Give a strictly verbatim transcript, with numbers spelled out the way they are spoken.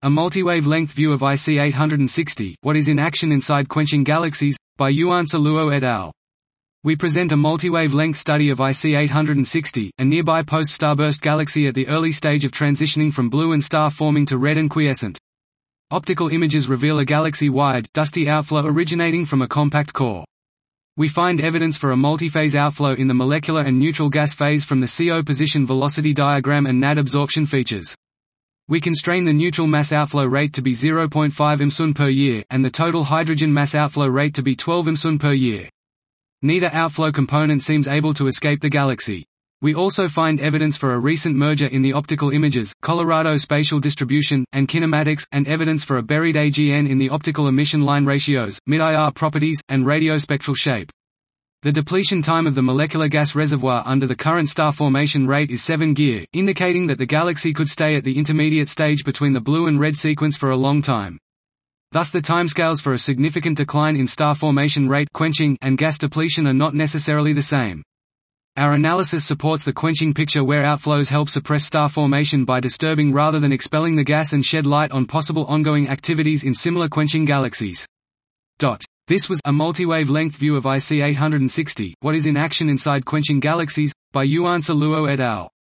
A multi-wavelength view of I C eight sixty, what is in action inside quenching galaxies, by Yuan-Tse Luo et al. We present a multi-wavelength study of I C eight sixty, a nearby post-starburst galaxy at the early stage of transitioning from blue and star-forming to red and quiescent. Optical images reveal a galaxy-wide, dusty outflow originating from a compact core. We find evidence for a multiphase outflow in the molecular and neutral gas phase from the C O position velocity diagram and N A D absorption features. We constrain the neutral mass outflow rate to be zero point five mSun per year, and the total hydrogen mass outflow rate to be twelve mSun per year. Neither outflow component seems able to escape the galaxy. We also find evidence for a recent merger in the optical images, Colorado spatial distribution, and kinematics, and evidence for a buried A G N in the optical emission line ratios, mid-I R properties, and radiospectral shape. The depletion time of the molecular gas reservoir under the current star formation rate is seven G, indicating that the galaxy could stay at the intermediate stage between the blue and red sequence for a long time. Thus the timescales for a significant decline in star formation rate quenching and gas depletion are not necessarily the same. Our analysis supports the quenching picture where outflows help suppress star formation by disturbing rather than expelling the gas and shed light on possible ongoing activities in similar quenching galaxies. This was a multi-wavelength view of I C eight sixty, what is in action inside quenching galaxies, by Yuan-Tse Luo et al.